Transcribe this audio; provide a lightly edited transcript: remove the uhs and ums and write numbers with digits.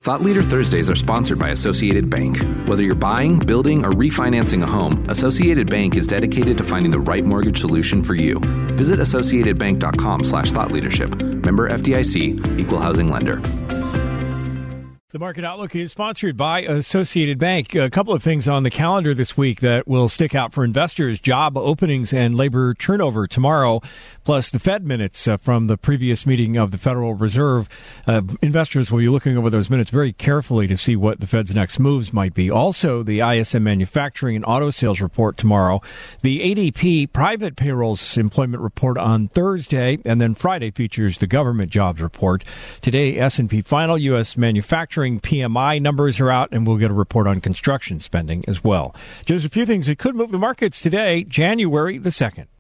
Thought Leader Thursdays are sponsored by Associated Bank. Whether you're buying, building, or refinancing a home, Associated Bank is dedicated to finding the right mortgage solution for you. Visit associatedbank.com/thoughtleadership. Member FDIC, Equal Housing Lender. The Market Outlook is sponsored by Associated Bank. A couple of things on the calendar this week that will stick out for investors: job openings and labor turnover tomorrow, plus the Fed minutes from the previous meeting of the Federal Reserve. Investors will be looking over those minutes very carefully to see what the Fed's next moves might be. Also, the ISM manufacturing and auto sales report tomorrow, the ADP private payrolls employment report on Thursday, and then Friday features the government jobs report. Today, S&P final U.S. manufacturing PMI numbers are out, and we'll get a report on construction spending as well. Just a few things that could move the markets today, January the 2nd.